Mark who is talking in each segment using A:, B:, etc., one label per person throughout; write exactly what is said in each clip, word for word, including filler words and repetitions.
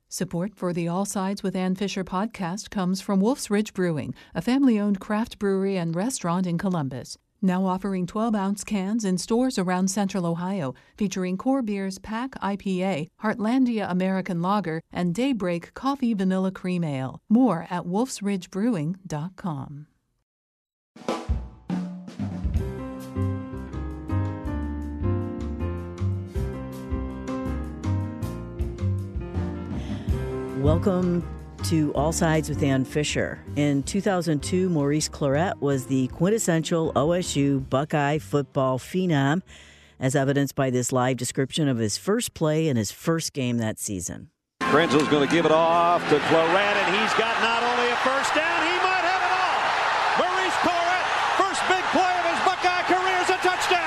A: Support for the All Sides with Ann Fisher podcast comes from Wolf's Ridge Brewing, a family-owned craft brewery and restaurant in Columbus. Now offering twelve-ounce cans in stores around Central Ohio, featuring core beers Pack I P A, Heartlandia American Lager, and Daybreak Coffee Vanilla Cream Ale. More at wolfs ridge brewing dot com.
B: Welcome to All Sides with Ann Fisher. In two thousand two, Maurice Clarett was the quintessential O S U Buckeye football phenom, as evidenced by this live description of his first play in his first game that season.
C: Krenzel's going to give it off to Clarett, and he's got not only a first down, he might have it all. Maurice Clarett, first big play of his Buckeye career is a touchdown.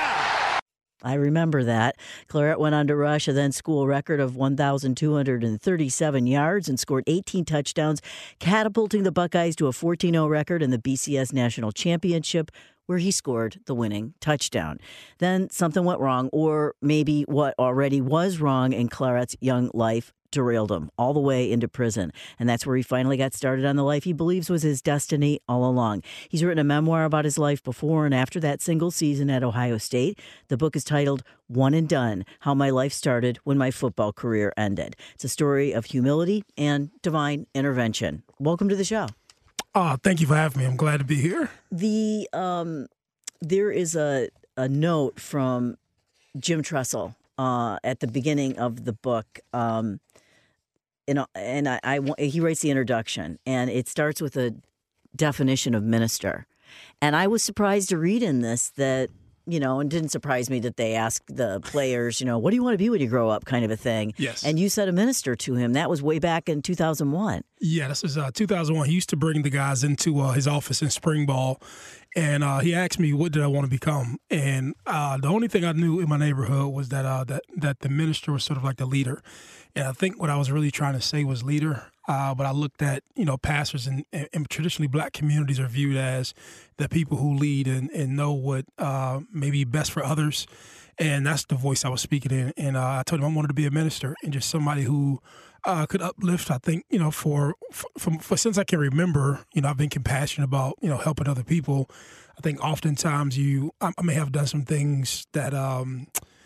B: I remember that. Clarett went on to rush a then school record of one thousand two hundred thirty-seven yards and scored eighteen touchdowns, catapulting the Buckeyes to a fourteen oh record in the B C S National Championship, where he scored the winning touchdown. Then something went wrong, or maybe what already was wrong in Clarett's young life derailed him all the way into prison. And that's where he finally got started on the life he believes was his destiny all along. He's written a memoir about his life before and after that single season at Ohio State. The book is titled One and Done: How My Life Started When My Football Career Ended. It's a story of humility and divine intervention. Welcome to the show.
D: Oh, thank you for having me. I'm glad to be here.
B: The um, there is a, a note from Jim Tressel uh, at the beginning of the book. Um, and and I, I he writes the introduction, and it starts with a definition of minister. And I was surprised to read in this that, you know, and didn't surprise me that they asked the players, you know, what do you want to be when you grow up, kind of a thing.
D: Yes.
B: And you said a minister to him. That was way back in two thousand one.
D: Yeah, this is uh, two thousand one. He used to bring the guys into uh, his office in spring ball, and uh, he asked me, what did I want to become? And uh, the only thing I knew in my neighborhood was that uh, that that the minister was sort of like the leader. And I think what I was really trying to say was leader. Uh, but I looked at, you know, pastors and, and traditionally black communities are viewed as the people who lead and, and know what uh, may be best for others. And that's the voice I was speaking in. And uh, I told him I wanted to be a minister and just somebody who uh, could uplift. I think, you know, for, for, for since I can remember, you know, I've been compassionate about, you know, helping other people. I think oftentimes you, I, I may have done some things that, um,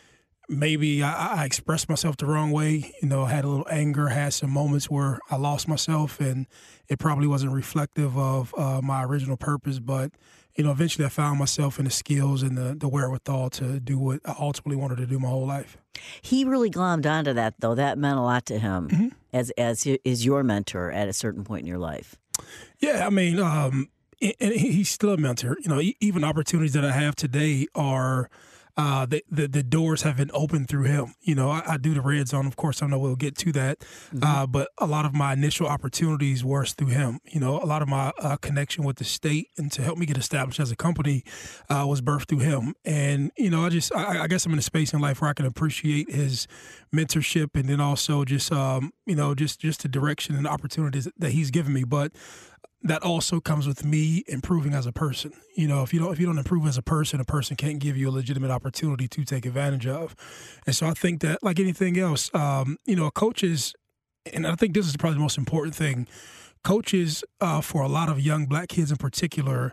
D: maybe I, I expressed myself the wrong way. You know, I had a little anger, had some moments where I lost myself, and it probably wasn't reflective of uh, my original purpose. But, you know, eventually I found myself in the skills and the, the wherewithal to do what I ultimately wanted to do my whole life.
B: He really glommed onto that, though. That meant a lot to him mm-hmm. as as is your mentor at a certain point in your life.
D: Yeah, I mean, um, and he's still a mentor. You know, even opportunities that I have today are – Uh, the, the the doors have been opened through him. You know, I, I do the Red Zone. Of course, I know we'll get to that. Mm-hmm. Uh, but a lot of my initial opportunities were through him. You know, a lot of my uh, connection with the state and to help me get established as a company uh, was birthed through him. And, you know, I just, I, I guess I'm in a space in life where I can appreciate his mentorship and then also just, um, you know, just, just the direction and the opportunities that he's given me. But that also comes with me improving as a person. You know, if you don't if you don't improve as a person, a person can't give you a legitimate opportunity to take advantage of. And so I think that, like anything else, um, you know, coaches, and I think this is probably the most important thing, coaches uh, for a lot of young black kids in particular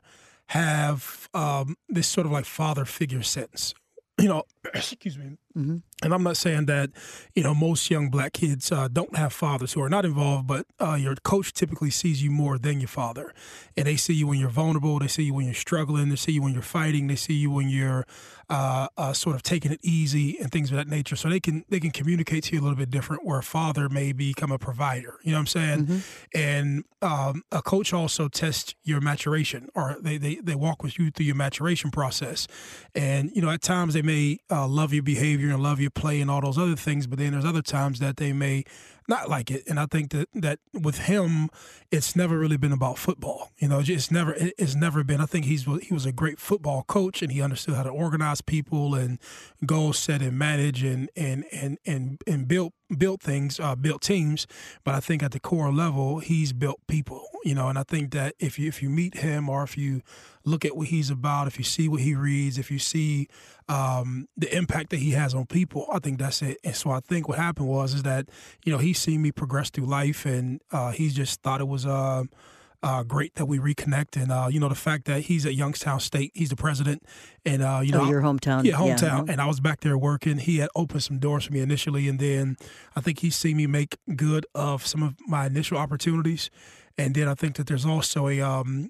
D: have um, this sort of like father figure sense. You know, excuse me. Mm-hmm. And I'm not saying that, you know, most young black kids uh, don't have fathers who are not involved, but uh, your coach typically sees you more than your father. And they see you when you're vulnerable. They see you when you're struggling. They see you when you're fighting. They see you when you're uh, uh, sort of taking it easy and things of that nature. So they can they can communicate to you a little bit different, where a father may become a provider. You know what I'm saying? Mm-hmm. And um, a coach also tests your maturation, or they, they, they walk with you through your maturation process. And, you know, at times they may uh, love your behavior and love your play and all those other things, but then there's other times that they may not like it. And I think that, that with him, it's never really been about football. You know, it's never it's never been. I think he's he was a great football coach, and he understood how to organize people and goal set and manage and and and and, and build built things, uh, built teams. But I think at the core level, he's built people. you know, and I think that if you if you meet him or if you look at what he's about, if you see what he reads, if you see um, the impact that he has on people, I think that's it. And so I think what happened was is that, you know, he's seen me progress through life, and uh, he's just thought it was uh, uh, great that we reconnect. And, uh, you know, the fact that he's at Youngstown State, he's the president. And, uh, you know,
B: oh, your hometown.
D: Yeah, hometown.
B: Yeah.
D: And I was back there working. He had opened some doors for me initially, and then I think he's seen me make good of some of my initial opportunities. And then I think that there's also a um,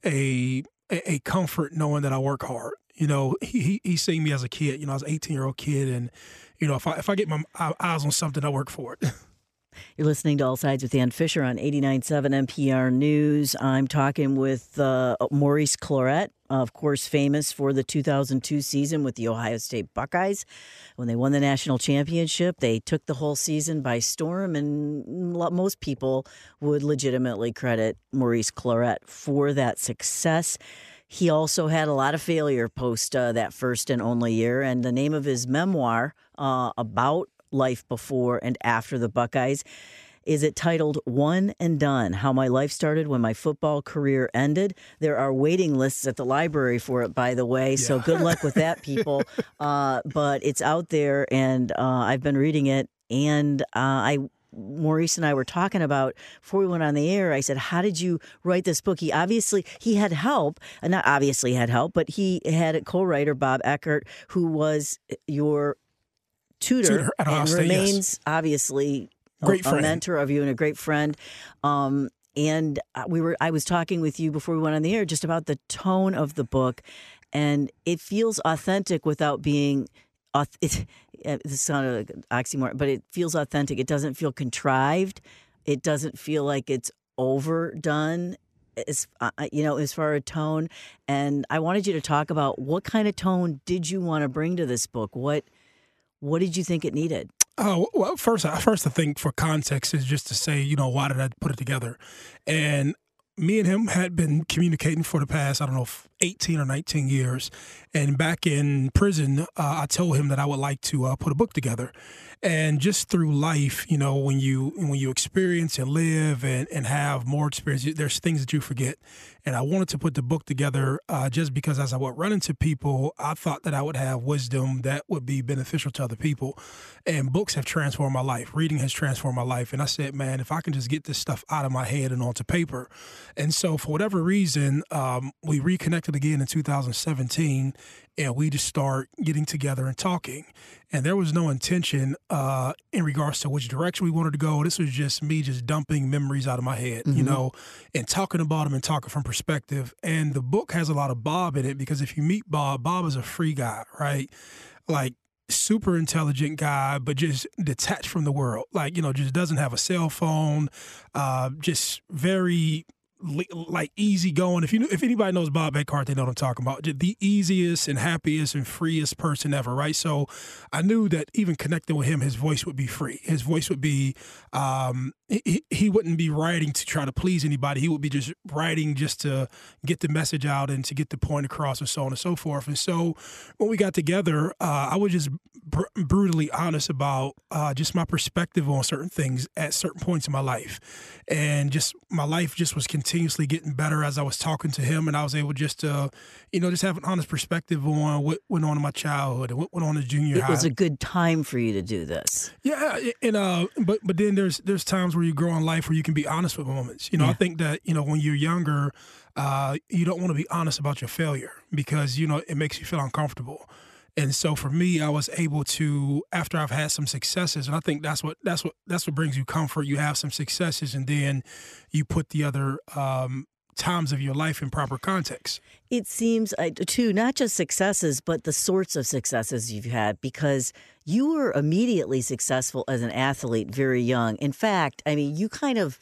D: a a comfort knowing that I work hard. You know, he, he he's seen me as a kid. You know, I was an eighteen-year-old kid, and, you know, if I if I get my eyes on something, I work for it.
B: You're listening to All Sides with Ann Fisher on eighty-nine point seven N P R News. I'm talking with uh, Maurice Clarett, of course, famous for the two thousand two season with the Ohio State Buckeyes. When they won the national championship, they took the whole season by storm, and most people would legitimately credit Maurice Clarett for that success. He also had a lot of failure post uh, that first and only year, and the name of his memoir uh, about life before and after the Buckeyes is it titled One and Done, How My Life Started When My Football Career Ended. There are waiting lists at the library for it, by the way, so
D: yeah.
B: good luck with that, people. uh, but it's out there, and uh, I've been reading it, and uh, I Maurice and I were talking about before we went on the air. I said, how did you write this book? He obviously, he had help, and not obviously had help, but he had a co-writer, Bob Eckert, who was your tutor,
D: tutor at Ohio
B: and
D: State,
B: remains
D: yes.
B: obviously
D: great
B: a,
D: friend.
B: a mentor of you and a great friend. Um, and we were, I was talking with you before we went on the air just about the tone of the book, and it feels authentic without being. It, this sounded like an oxymoron, but it feels authentic. It doesn't feel contrived. It doesn't feel like it's overdone. As uh, you know, as far as tone. And I wanted you to talk about what kind of tone did you want to bring to this book? What What did you think it needed?
D: Oh, well, first, first, I think for context is just to say, you know, why did I put it together? And me and him had been communicating for the past, I don't know, eighteen or nineteen years. And back in prison, uh, I told him that I would like to uh, put a book together. And just through life, you know, when you when you experience and live and, and have more experience, there's things that you forget. And I wanted to put the book together uh, just because as I would run into people, I thought that I would have wisdom that would be beneficial to other people. And books have transformed my life. Reading has transformed my life. And I said, man, if I can just get this stuff out of my head and onto paper. And so for whatever reason, um, we reconnected again in two thousand seventeen, and we just start getting together and talking. And there was no intention uh, in regards to which direction we wanted to go. This was just me just dumping memories out of my head, mm-hmm. you know, and talking about them and talking from perspective. And the book has a lot of Bob in it because if you meet Bob, Bob is a free guy, right? Like super intelligent guy, but just detached from the world. Like, you know, just doesn't have a cell phone, uh, just very like easy going. If you if anybody knows Bob Eckhart, they know what I'm talking about. Just the easiest and happiest and freest person ever, right? So I knew that even connecting with him, his voice would be free. His voice would be, um, he, he wouldn't be writing to try to please anybody. He would be just writing just to get the message out and to get the point across and so on and so forth. And so when we got together, uh, I was just br- brutally honest about uh, just my perspective on certain things at certain points in my life. And just my life just was continuously getting better as I was talking to him, and I was able just to, you know, just have an honest perspective on what went on in my childhood and what went on in junior
B: it
D: high.
B: It was a good time for you to do this.
D: Yeah, and uh, but but then there's there's times where you grow in life where you can be honest with moments. You know,
B: yeah.
D: I think that, you know, when you're younger, uh, you don't want to be honest about your failure because, you know, it makes you feel uncomfortable. And so for me, I was able to, after I've had some successes, and I think that's what that's what that's what brings you comfort. You have some successes, and then you put the other um, times of your life in proper context.
B: It seems, uh, too, not just successes, but the sorts of successes you've had, because you were immediately successful as an athlete very young. In fact, I mean, you kind of,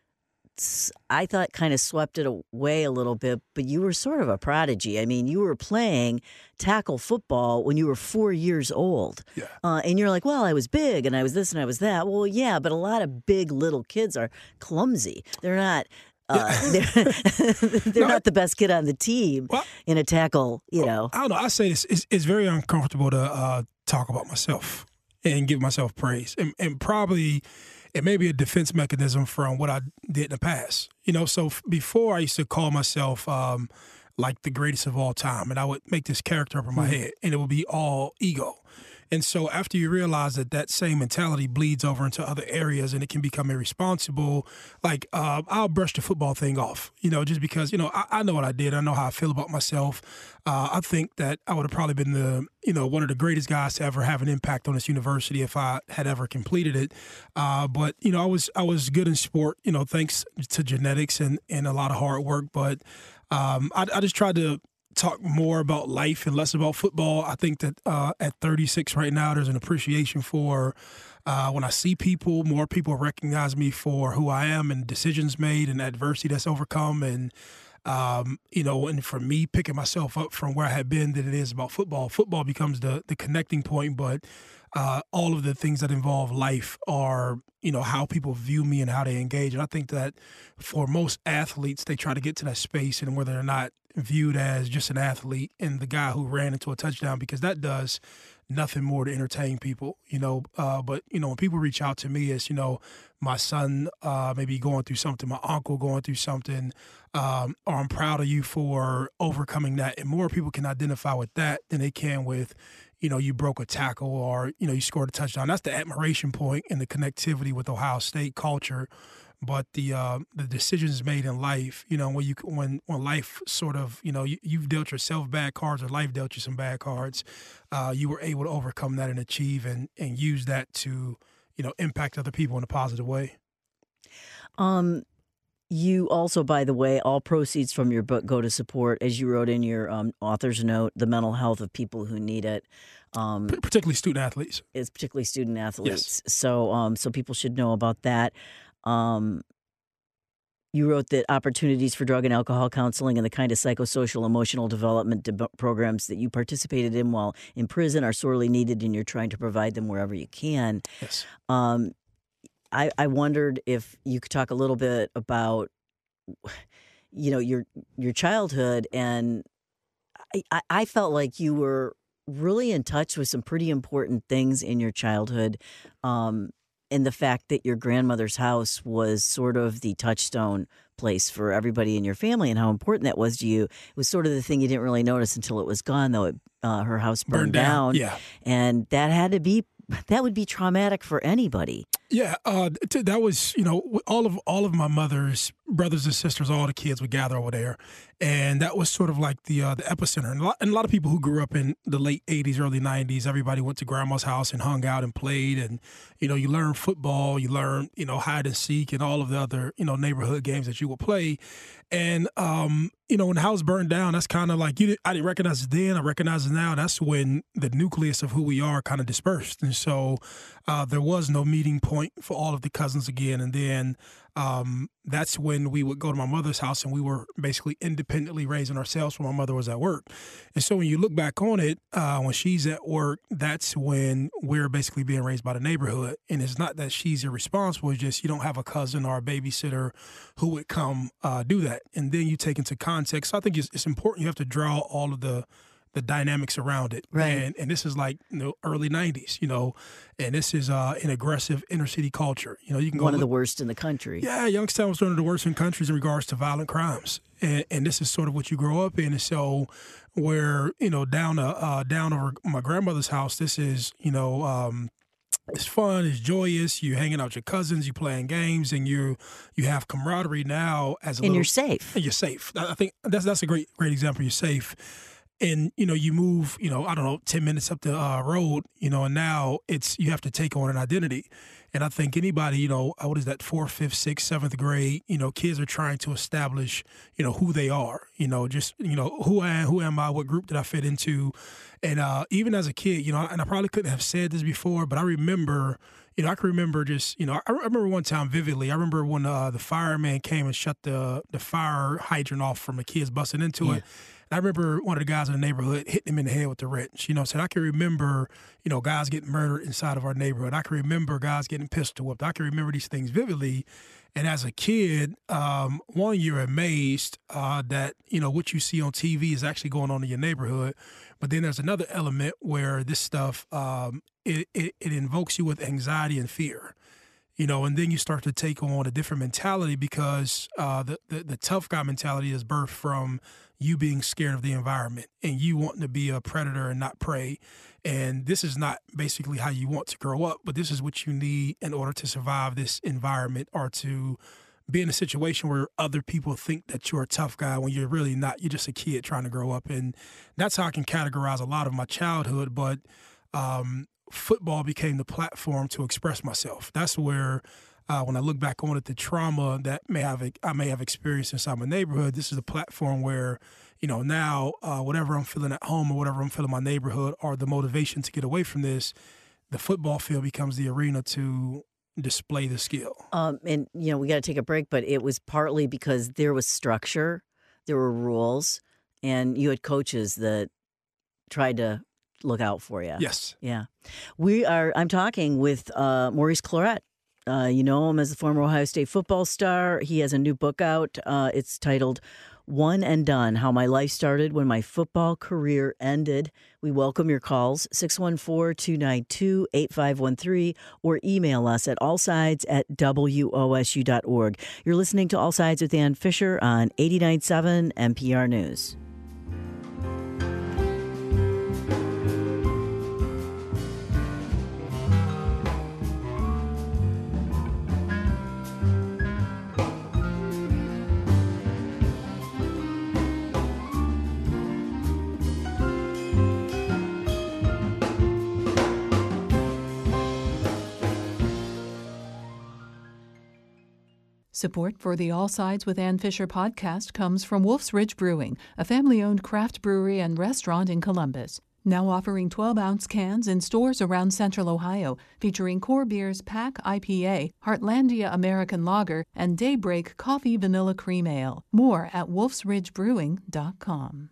B: I thought, kind of swept it away a little bit, but you were sort of a prodigy. I mean, you were playing tackle football when you were four years old.
D: Yeah.
B: Uh, and you're like, well, I was big and I was this and I was that. Well, yeah, but a lot of big little kids are clumsy. They're not. Uh, they're they're no, not the best kid on the team well, in a tackle, you know.
D: I don't know. I say this. It's, it's very uncomfortable to uh, talk about myself and give myself praise. And, and probably it may be a defense mechanism from what I did in the past. You know, so f- before I used to call myself um, like the greatest of all time, and I would make this character up in my mm-hmm. head, and it would be all ego. And so after you realize that that same mentality bleeds over into other areas and it can become irresponsible, like uh, I'll brush the football thing off, you know, just because, you know, I, I know what I did. I know how I feel about myself. Uh, I think that I would have probably been the, you know, one of the greatest guys to ever have an impact on this university if I had ever completed it. Uh, but, you know, I was I was good in sport, you know, thanks to genetics and, and a lot of hard work. But um, I, I just tried to talk more about life and less about football. I think that uh, at thirty-six right now, there's an appreciation for uh, when I see people, more people recognize me for who I am and decisions made and adversity that's overcome. And, um, you know, and for me, picking myself up from where I had been than it is about football. Football becomes the, the connecting point, but uh, all of the things that involve life are, you know, how people view me and how they engage. And I think that for most athletes, they try to get to that space and whether they're not viewed as just an athlete and the guy who ran into a touchdown, because that does nothing more to entertain people, you know. Uh, but, you know, when people reach out to me as, you know, my son uh, maybe going through something, my uncle going through something, um, or I'm proud of you for overcoming that. And more people can identify with that than they can with, you know, you broke a tackle or, you know, you scored a touchdown. That's the admiration point and the connectivity with Ohio State culture. But the uh, the decisions made in life, you know, when you when when life sort of, you know, you, you've dealt yourself bad cards or life dealt you some bad cards, uh, you were able to overcome that and achieve and, and use that to, you know, impact other people in a positive way.
B: Um, you also, by the way, all proceeds from your book go to support, as you wrote in your um, author's note, the mental health of people who need it. Um,
D: particularly student athletes.
B: It's particularly student athletes.
D: Yes.
B: So, um, so people should know about that. Um, you wrote that opportunities for drug and alcohol counseling and the kind of psychosocial emotional development de- programs that you participated in while in prison are sorely needed, and you're trying to provide them wherever you can.
D: Yes.
B: Um, I, I wondered if you could talk a little bit about, you know, your your childhood, and I, I, I felt like you were really in touch with some pretty important things in your childhood. Um, And the fact that your grandmother's house was sort of the touchstone place for everybody in your family and how important that was to you. It was sort of the thing you didn't really notice until it was gone, though. It, uh, her house burned,
D: Burned down,
B: down.
D: yeah.
B: And that had to be, that would be traumatic for anybody.
D: Yeah, uh, t- that was, you know, all of all of my mother's brothers and sisters, all the kids would gather over there, and that was sort of like the uh, the epicenter. And a, lot, and a lot of people who grew up in the late eighties, early nineties, everybody went to grandma's house and hung out and played, and you know, you learn football, you learn, you know, hide and seek, and all of the other, you know, neighborhood games that you would play. And um, you know, when the house burned down, that's kind of like you. Didn't, I didn't recognize it then. I recognize it now. That's when the nucleus of who we are kind of dispersed, and so uh, there was no meeting point for all of the cousins again. And then um, that's when we would go to my mother's house, and we were basically independently raising ourselves when my mother was at work. And so when you look back on it, uh, when she's at work, that's when we're basically being raised by the neighborhood. And it's not that she's irresponsible, it's just you don't have a cousin or a babysitter who would come uh, do that. And then you take into context. So I think it's, it's important. You have to draw all of the the dynamics around it.
B: Right.
D: And, and this is like, you know, early nineties, you know, and this is uh, an aggressive inner city culture. You know, you can go
B: one of
D: look,
B: the worst in the country.
D: Yeah, Youngstown was one of the worst in countries in regards to violent crimes. And, and this is sort of what you grow up in. And so where, you know, down uh, uh, down over my grandmother's house, this is, you know, um, it's fun, it's joyous. You're hanging out with your cousins, you're playing games, and you you have camaraderie now as a
B: and
D: little,
B: you're safe.
D: And you're safe. I think that's that's a great great example. You're safe. And, you know, you move, you know, I don't know, ten minutes up the uh, road, you know, and now it's, you have to take on an identity. And I think anybody, you know, what is that, fourth, fifth, sixth, seventh grade, you know, kids are trying to establish, you know, who they are, you know, just, you know, who I am, who am I, what group did I fit into? And uh, even as a kid, you know, and I probably couldn't have said this before, but I remember, you know, I can remember just, you know, I remember one time vividly. I remember when uh, the fireman came and shut the the fire hydrant off from the kids busting into
B: Yeah.
D: it. I remember one of the guys in the neighborhood hitting him in the head with the wrench. You know, so I can remember, you know, guys getting murdered inside of our neighborhood. I can remember guys getting pistol whipped. I can remember these things vividly. And as a kid, um, one, you're amazed uh, that, you know, what you see on T V is actually going on in your neighborhood. But then there's another element where this stuff, um, it, it, it invokes you with anxiety and fear. you know, and then you start to take on a different mentality because uh, the, the the tough guy mentality is birthed from you being scared of the environment and you wanting to be a predator and not prey. And this is not basically how you want to grow up, but this is what you need in order to survive this environment or to be in a situation where other people think that you're a tough guy when you're really not. You're just a kid trying to grow up. And that's how I can categorize a lot of my childhood. But um, football became the platform to express myself. That's where, uh, when I look back on it, the trauma that may have I may have experienced inside my neighborhood, this is a platform where, you know, now uh, whatever I'm feeling at home or whatever I'm feeling in my neighborhood or the motivation to get away from this, the football field becomes the arena to display the skill.
B: Um, and, you know, we got to take a break, but it was partly because there was structure, there were rules, and you had coaches that tried to look out for you.
D: Yes.
B: Yeah. We are, I'm talking with uh, Maurice Clarett. Uh, you know him as the former Ohio State football star. He has a new book out. Uh, it's titled One and Done, How My Life Started When My Football Career Ended. We welcome your calls, six one four, two nine two, eight five one three, or email us at allsides at W O S U dot org. You're listening to All Sides with Ann Fisher on eighty-nine point seven N P R News.
A: Support for the All Sides with Ann Fisher podcast comes from Wolf's Ridge Brewing, a family-owned craft brewery and restaurant in Columbus. Now offering twelve-ounce cans in stores around Central Ohio, featuring core beers Pack I P A, Heartlandia American Lager, and Daybreak Coffee Vanilla Cream Ale. More at wolfs ridge brewing dot com.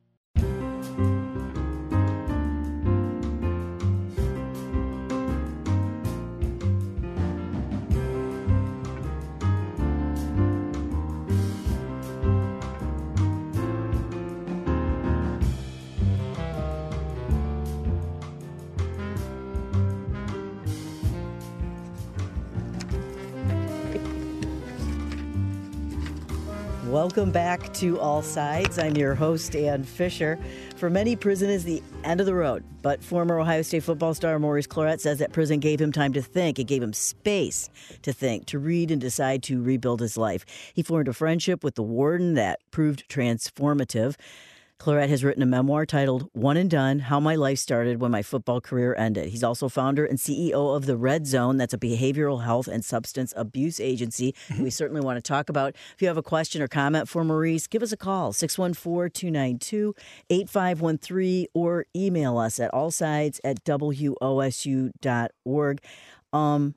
B: Welcome back to All Sides. I'm your host, Ann Fisher. For many, prison is the end of the road. But former Ohio State football star Maurice Clarett says that prison gave him time to think. It gave him space to think, to read, and decide to rebuild his life. He formed a friendship with the warden that proved transformative. Clarett has written a memoir titled One and Done, How My Life Started When My Football Career Ended. He's also founder and C E O of the Red Zone. That's a behavioral health and substance abuse agency mm-hmm. we certainly want to talk about. If you have a question or comment for Maurice, give us a call, six one four, two nine two, eight five one three, or email us at allsides at W O S U dot org. Um,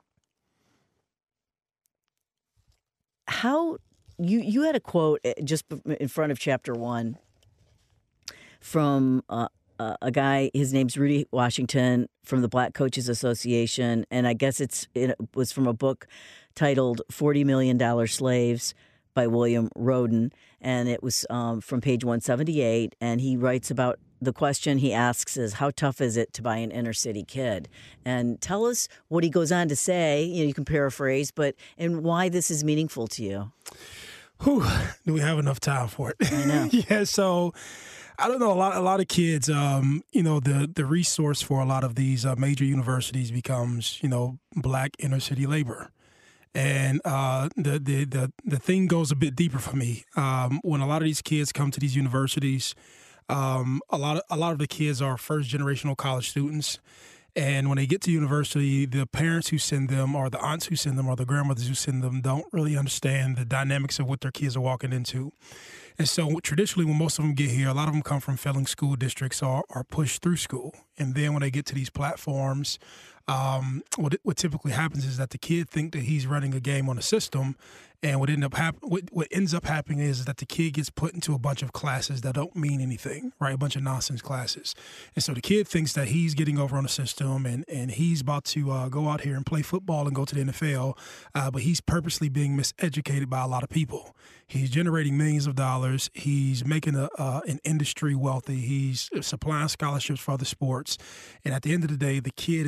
B: how, you, you had a quote just in front of chapter one from uh, uh, a guy, his name's Rudy Washington, from the Black Coaches Association, and I guess it's it was from a book titled forty million dollars Slaves by William Rhoden, and it was um, from page one seventy-eight, and he writes about the question he asks is, how tough is it to buy an inner city kid? And tell us what he goes on to say, you know, you can paraphrase, but and why this is meaningful to you.
D: Whew, do we have enough time for it?
B: I know.
D: yeah, so... I don't know. A lot, a lot of kids, um, you know, the, the resource for a lot of these uh, major universities becomes, you know, black inner city labor. And uh, the, the, the, the thing goes a bit deeper for me. Um, when a lot of these kids come to these universities, um, a lot of, a lot of the kids are first generational college students. And when they get to university, the parents who send them or the aunts who send them or the grandmothers who send them don't really understand the dynamics of what their kids are walking into. And so traditionally, when most of them get here, a lot of them come from failing school districts or are pushed through school. And then when they get to these platforms, um, what, what typically happens is that the kid think that he's running a game on a system. And what end up hap- what, what ends up happening is that the kid gets put into a bunch of classes that don't mean anything, right? A bunch of nonsense classes. And so the kid thinks that he's getting over on the system and, and he's about to uh, go out here and play football and go to the N F L, uh, but he's purposely being miseducated by a lot of people. He's generating millions of dollars. He's making a, uh, an industry wealthy. He's supplying scholarships for other sports. And at the end of the day, the kid is is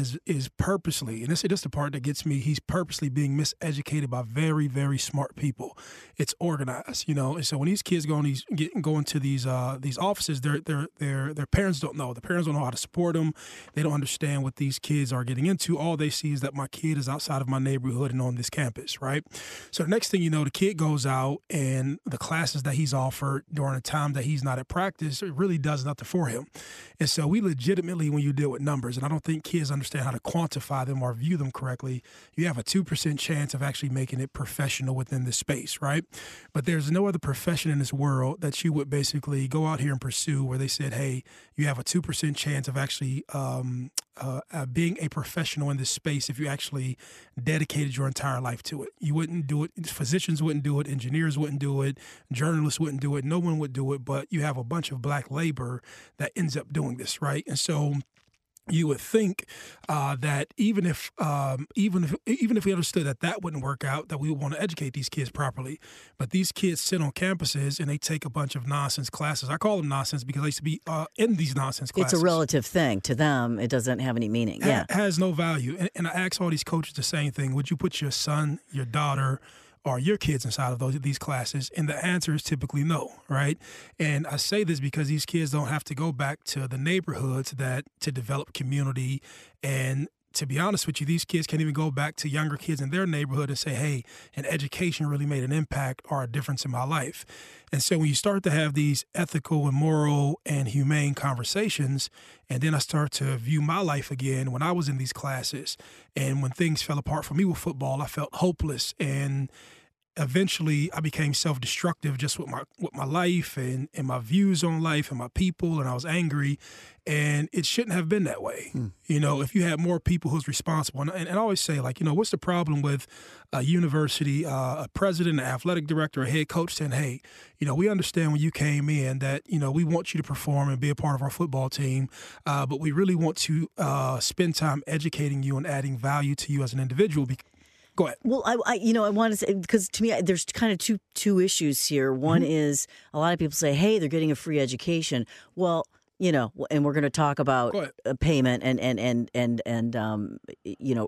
D: is purposely, and this is just the part that gets me, he's purposely being miseducated by very, very smart people. It's organized, you know. And so when these kids go, in these, get, go into these uh, these offices, their their their their parents don't know. The parents don't know how to support them. They don't understand what these kids are getting into. All they see is that my kid is outside of my neighborhood and on this campus, right? So the next thing you know, the kid goes out, and the classes that he's offered during a time that he's not at practice, it really does nothing for him. And so we legitimately, when you deal with numbers, and I don't think kids understand how to quantify them or view them correctly, you have a two percent chance of actually making it professional within this space, right? But there's no other profession in this world that you would basically go out here and pursue where they said, hey, you have a two percent chance of actually um, uh, uh, being a professional in this space if you actually dedicated your entire life to it. You wouldn't do it. Physicians wouldn't do it. Engineers wouldn't do it. Journalists wouldn't do it. No one would do it, but you have a bunch of black labor that ends up doing this, right? And so you would think uh, that even if um, even if even if we understood that that wouldn't work out, that we would want to educate these kids properly. But these kids sit on campuses and they take a bunch of nonsense classes. I call them nonsense because I used to be uh, in these nonsense classes.
B: It's a relative thing. To them, it doesn't have any meaning.
D: Ha-
B: yeah,
D: has no value. And, and I ask all these coaches the same thing. Would you put your son, your daughter, or your kids inside of those these classes? And the answer is typically no, right? And I say this because these kids don't have to go back to the neighborhoods that to develop community. And to be honest with you, these kids can't even go back to younger kids in their neighborhood and say, hey, an education really made an impact or a difference in my life. And so when you start to have these ethical and moral and humane conversations, and then I start to view my life again when I was in these classes, and when things fell apart for me with football, I felt hopeless, and eventually I became self-destructive just with my with my life and, and my views on life and my people, and I was angry, and it shouldn't have been that way. Hmm. You know, if you had more people who's responsible, and, and I always say, like, you know, what's the problem with a university, uh, a president, an athletic director, a head coach saying, hey, you know, we understand when you came in that, you know, we want you to perform and be a part of our football team, uh, but we really want to uh, spend time educating you and adding value to you as an individual. Because Go ahead.
B: Well, I, I, you know, I want to say, because to me, I, there's kind of two two issues here. One mm-hmm. is a lot of people say, hey, they're getting a free education. Well, you know, and we're going to talk about payment and, and, and, and, and um, you know,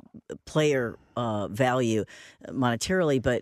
B: player uh, value monetarily, but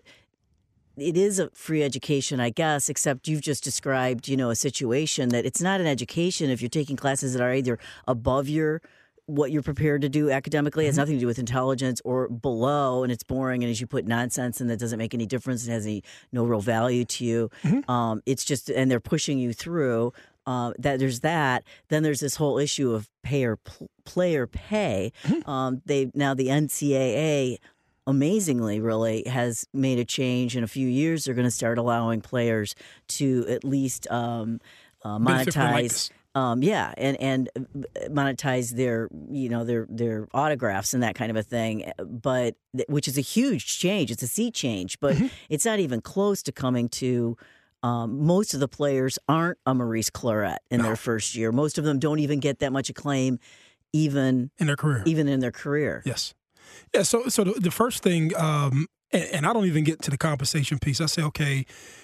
B: it is a free education, I guess, except you've just described, you know, a situation that it's not an education if you're taking classes that are either above your what you're prepared to do academically. It has nothing to do with intelligence, or below, and it's boring, and as you put nonsense, and that doesn't make any difference, it has any no real value to you. Mm-hmm. Um, it's just, and they're pushing you through. Uh, that there's that. Then there's this whole issue of payer pl- player pay. Mm-hmm. Um, they now the N C double A, amazingly, really has made a change. In a few years, they're going to start allowing players to at least um, uh, monetize. Um, yeah, and, and monetize their, you know, their their autographs and that kind of a thing, but which is a huge change. It's a sea change, but mm-hmm. it's not even close to coming to. Um, most of the players aren't a Maurice Clarett in no. their first year. Most of them don't even get that much acclaim, even
D: in their career.
B: Even in their career.
D: Yes, yeah. So, so the, the first thing, um, and, and I don't even get to the compensation piece. I say, okay,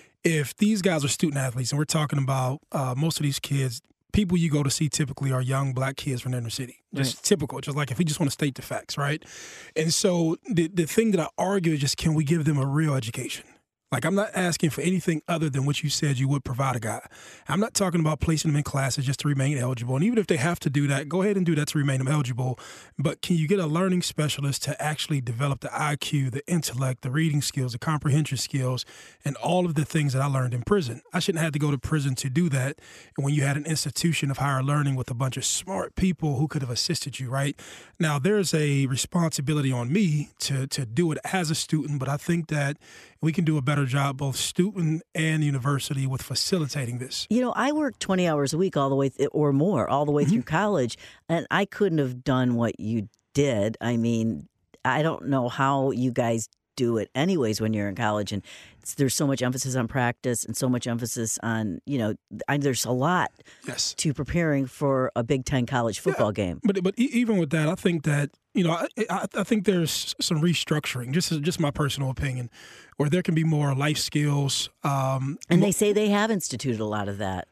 D: if these guys are student athletes, and we're talking about uh, most of these kids. People you go to see typically are young black kids from the inner city. Just right. typical, just like if we just want to state the facts, right? And so the the thing that I argue is just, can we give them a real education? Like, I'm not asking for anything other than what you said you would provide a guy. I'm not talking about placing them in classes just to remain eligible. And even if they have to do that, go ahead and do that to remain them eligible. But can you get a learning specialist to actually develop the I Q, the intellect, the reading skills, the comprehension skills, and all of the things that I learned in prison? I shouldn't have to go to prison to do that. And when you had an institution of higher learning with a bunch of smart people who could have assisted you, right? Now, there's a responsibility on me to, to do it as a student, but I think that we can do a better job, both student and university, with facilitating this.
B: You know, I worked twenty hours a week all the way, th- or more, all the way mm-hmm. through college, and I couldn't have done what you did. I mean, I don't know how you guys do it anyways when you're in college, and it's, there's so much emphasis on practice and so much emphasis on, you know, I, there's a lot
D: yes.
B: to preparing for a Big Ten college football yeah, game.
D: But but even with that, I think that, you know, I, I, I think there's some restructuring, just just my personal opinion, where there can be more life skills. Um,
B: and they say they have instituted a lot of that.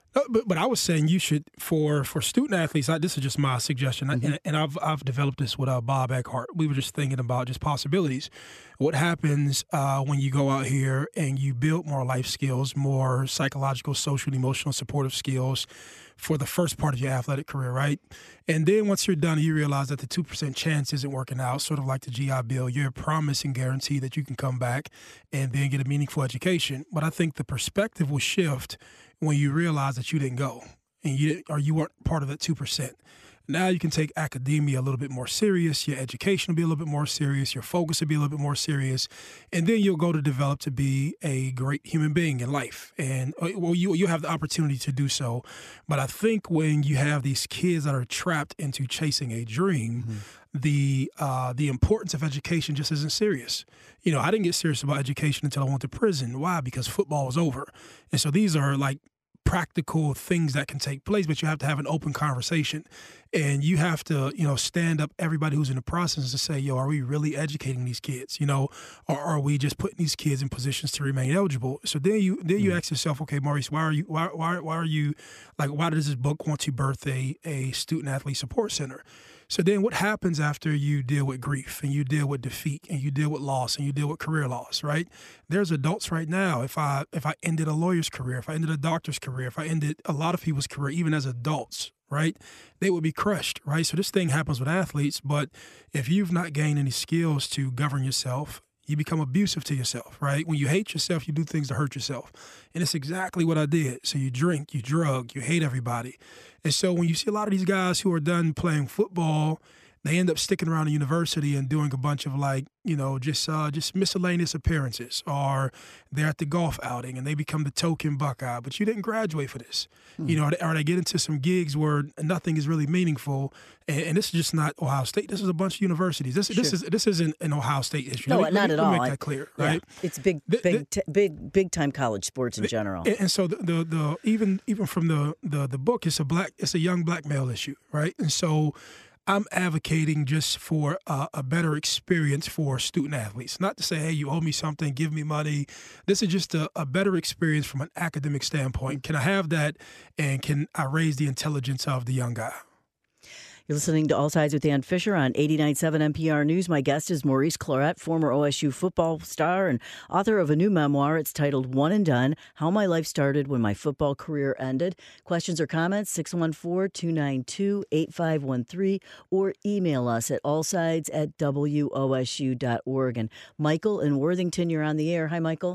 D: Uh, but but I was saying you should for for student athletes. I, this is just my suggestion, mm-hmm. and, and I've I've developed this with uh, Bob Eckhart. We were just thinking about just possibilities. What happens uh, when you go out here and you build more life skills, more psychological, social, emotional, supportive skills for the first part of your athletic career, right? And then once you're done, you realize that the two percent chance isn't working out, sort of like the G I Bill. You're promised and guaranteed that you can come back and then get a meaningful education. But I think the perspective will shift when you realize that you didn't go and you or you weren't part of that two percent. Now you can take academia a little bit more serious. Your education will be a little bit more serious. Your focus will be a little bit more serious. And then you'll go to develop to be a great human being in life. And, well, you, you'll have the opportunity to do so. But I think when you have these kids that are trapped into chasing a dream, mm-hmm. the uh, the importance of education just isn't serious. You know, I didn't get serious about education until I went to prison. Why? Because football was over. And so these are like practical things that can take place, but you have to have an open conversation. And you have to, you know, stand up everybody who's in the process to say, yo, are we really educating these kids? You know, or are we just putting these kids in positions to remain eligible? So then you then you mm-hmm. ask yourself, okay, Maurice, why are you why why why are you like why does this book want to birth a a student athlete support center? So then what happens after you deal with grief and you deal with defeat and you deal with loss and you deal with career loss, right? There's adults right now. If I if I ended a lawyer's career, if I ended a doctor's career, if I ended a lot of people's career, even as adults, right, they would be crushed, right? So this thing happens with athletes, but if you've not gained any skills to govern yourself, you become abusive to yourself, right? When you hate yourself, you do things to hurt yourself. And it's exactly what I did. So you drink, you drug, you hate everybody. And so when you see a lot of these guys who are done playing football, they end up sticking around the university and doing a bunch of like, you know, just uh, just miscellaneous appearances, or they're at the golf outing and they become the token Buckeye, but you didn't graduate for this. Hmm. You know, or they, or they get into some gigs where nothing is really meaningful. And, and this is just not Ohio State. This is a bunch of universities. This, sure. this is this isn't an Ohio State issue.
B: No,
D: let me,
B: not
D: let me,
B: at
D: let me
B: all.
D: Make that clear, right?
B: Yeah. It's big, the, big, the, t- big, big time college sports in general.
D: And, and so the, the the even even from the the the book, it's a black, it's a young black male issue, right? And so I'm advocating just for uh, a better experience for student athletes. Not to say, hey, you owe me something, give me money. This is just a, a better experience from an academic standpoint. Can I have that, and can I raise the intelligence of the young guy?
B: You're listening to All Sides with Ann Fisher on eighty-nine point seven N P R News. My guest is Maurice Clarett, former O S U football star and author of a new memoir. It's titled One and Done, How My Life Started When My Football Career Ended. Questions or comments, six one four, two nine two, eight five one three, or email us at allsides at W O S U dot org. And Michael in Worthington, you're on the air. Hi, Michael.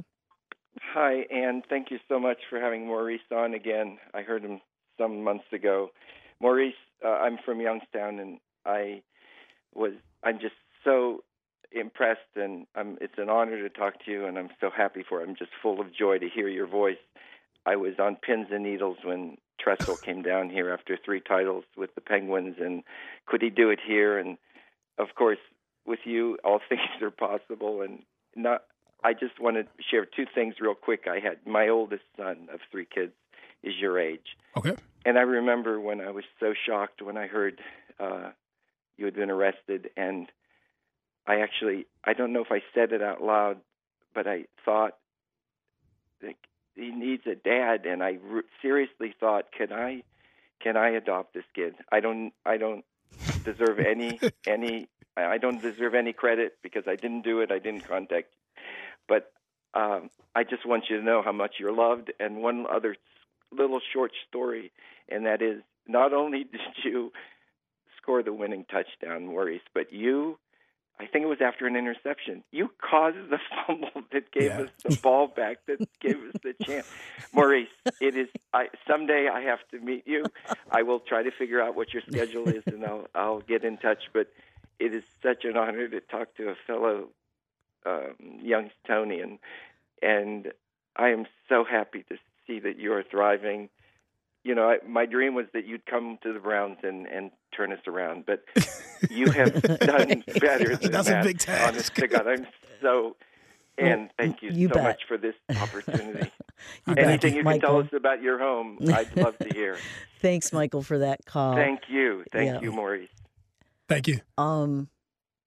E: Hi, Ann. Thank you so much for having Maurice on again. I heard him some months ago. Maurice, uh, I'm from Youngstown, and I was, I'm just so impressed, and I'm, it's an honor to talk to you, and I'm so happy for it. I'm just full of joy to hear your voice. I was on pins and needles when Tressel came down here after three titles with the Penguins, and could he do it here? And, of course, with you, all things are possible. And not. I just want to share two things real quick. I had my oldest son of three kids is your age.
D: Okay.
E: And I remember when I was so shocked when I heard uh, you had been arrested, and I actually, I don't know if I said it out loud, but I thought, like, he needs a dad, and I re- seriously thought, can I, can I adopt this kid? I don't, I don't deserve any, any, I don't deserve any credit because I didn't do it. I didn't contact you, but um, I just want you to know how much you're loved. And one other little short story, and that is, not only did you score the winning touchdown, Maurice, but you, I think it was after an interception, you caused the fumble that gave yeah. us the ball back, that gave us the chance. Maurice, it is, I, someday I have to meet you. I will try to figure out what your schedule is, and I'll, I'll get in touch, but it is such an honor to talk to a fellow um, Youngstonian, and I am so happy to see that you are thriving. You know, I, my dream was that you'd come to the Browns and, and turn us around, but you have done better than
D: That's
E: that.
D: That's a big task.
E: Honest to God, I'm so, and thank you,
B: you
E: so
B: bet.
E: much for this opportunity.
B: you
E: Anything
B: bet.
E: you
B: Michael.
E: can tell us about your home, I'd love to hear.
B: Thanks, Michael, for that call.
E: Thank you. Thank
B: Yeah.
E: you, Maurice.
D: Thank you.
B: Um,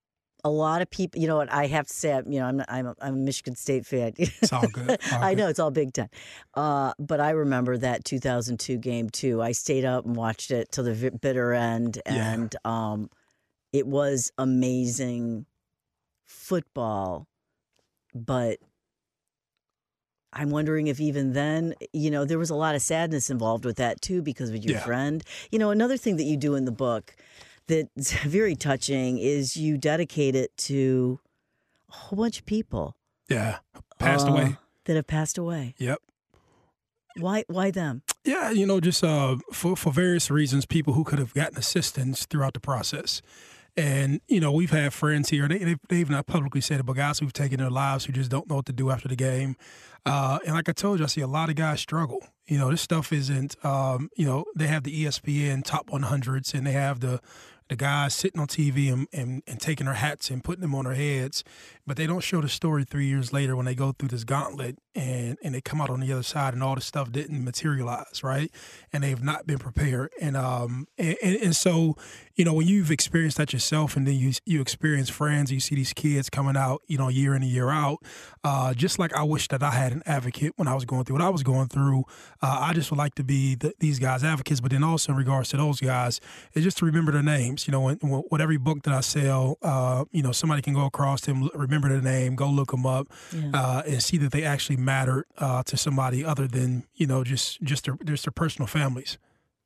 B: a lot of people, you know what, I have to say, you know, I'm I'm a, I'm a Michigan State fan.
D: It's all good. All
B: I
D: good.
B: know, it's all Big Ten. Uh, but I remember that two thousand two game, too. I stayed up and watched it till the v- bitter end,
D: Yeah.
B: and um, it was amazing football. But I'm wondering if even then, you know, there was a lot of sadness involved with that, too, because of your
D: Yeah.
B: friend. You know, another thing that you do in the book that's very touching is you dedicate it to a whole bunch of people.
D: Yeah. Passed
B: uh,
D: away.
B: That have passed away.
D: Yep.
B: Why Why them?
D: Yeah, you know, just uh, for, for various reasons, people who could have gotten assistance throughout the process. And, you know, we've had friends here, they, they've, they've not publicly said it, but guys who've taken their lives who just don't know what to do after the game. Uh, and like I told you, I see a lot of guys struggle. You know, this stuff isn't, um, you know, they have the E S P N top one hundreds and they have the the guys sitting on T V and, and, and taking their hats and putting them on their heads, but they don't show the story three years later when they go through this gauntlet and, and they come out on the other side and all the stuff didn't materialize, right? And they've not been prepared. And um and, and, and so, you know, when you've experienced that yourself and then you you experience friends, you see these kids coming out, you know, year in and year out, uh, just like I wish that I had an advocate when I was going through what I was going through. Uh, I just would like to be the, these guys' advocates, but then also in regards to those guys, it's just to remember their names. You know, when, when, with every book that I sell, uh, you know, somebody can go across them, remember their name, go look them up,
B: Yeah.
D: uh, and see that they actually mattered uh, to somebody other than, you know, just just their, just their personal families.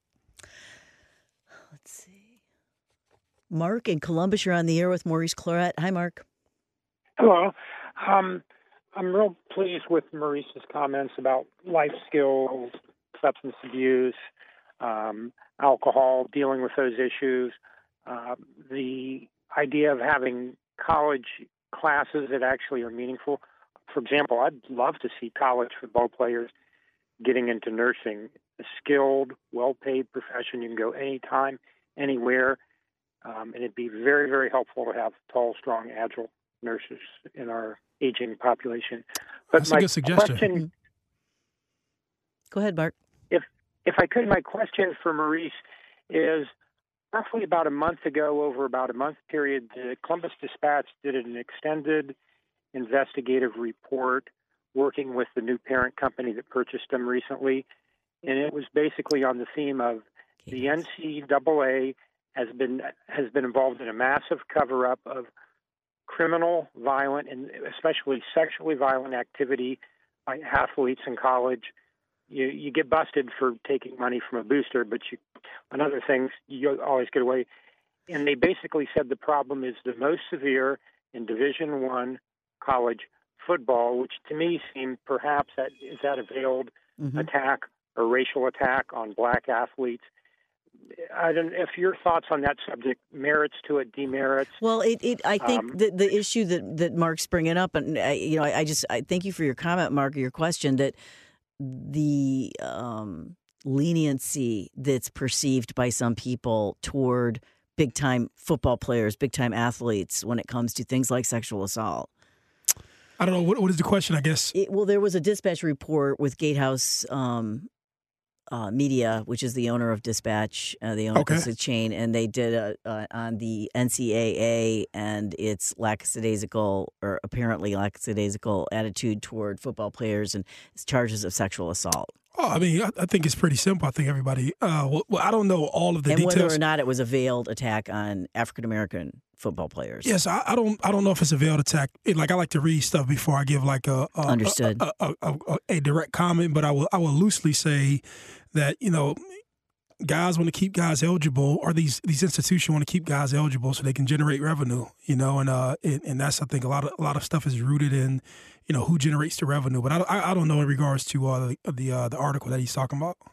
B: Let's see. Mark in Columbus, you're on the air with Maurice Clarett. Hi, Mark.
F: Hello. Um, I'm real pleased with Maurice's comments about life skills, substance abuse, um, alcohol, dealing with those issues. Uh, the idea of having college classes that actually are meaningful. For example, I'd love to see college football players getting into nursing, a skilled, well-paid profession. You can go anytime, anywhere, um, and it'd be very, very helpful to have tall, strong, agile nurses in our aging population. But
D: That's a
F: my
D: good suggestion.
F: question,
B: Go ahead, Mark.
F: if if I could, my question for Maurice is, roughly about a month ago, over about a month period, the Columbus Dispatch did an extended investigative report working with the new parent company that purchased them recently, and it was basically on the theme of the N C double A has been has been involved in a massive cover-up of criminal, violent, and especially sexually violent activity by athletes in college. You you get busted for taking money from a booster, but you on other things you always get away. And they basically said the problem is the most severe in Division One college football, which to me seemed perhaps that is that a veiled
B: Mm-hmm.
F: attack or racial attack on black athletes. I don't. If your thoughts on that subject, merits to it, demerits.
B: Well, it, it I think
F: Um,
B: the the issue that, that Mark's bringing up, and I, you know, I, I just I thank you for your comment, Mark, or your question, that the um, leniency that's perceived by some people toward big time football players, big time athletes, when it comes to things like sexual assault.
D: I don't know. What, what is the question, I guess?
B: It, well, there was a Dispatch report with Gatehouse um, uh, Media, which is the owner of Dispatch, uh, the owner
D: Okay.
B: of the chain, and they did a, uh, on the N C double A and its lackadaisical, or apparently lackadaisical, attitude toward football players and its charges of sexual assault.
D: Oh, I mean, I, I think it's pretty simple. I think everybody, uh, well, well, I don't know all of the
B: and
D: details.
B: whether or not it was a veiled attack on African American football players.
D: Yes, I, I don't. I don't know if it's a veiled attack. It, like I like to read stuff before I give like a, a
B: Understood.
D: a, a, a, a, a direct comment. But I will I will loosely say that, you know, guys want to keep guys eligible, or these these institutions want to keep guys eligible so they can generate revenue. You know, and uh and, and that's, I think, a lot of a lot of stuff is rooted in, you know, who generates the revenue. But I I, I don't know in regards to uh, the the, uh, the article that he's talking about.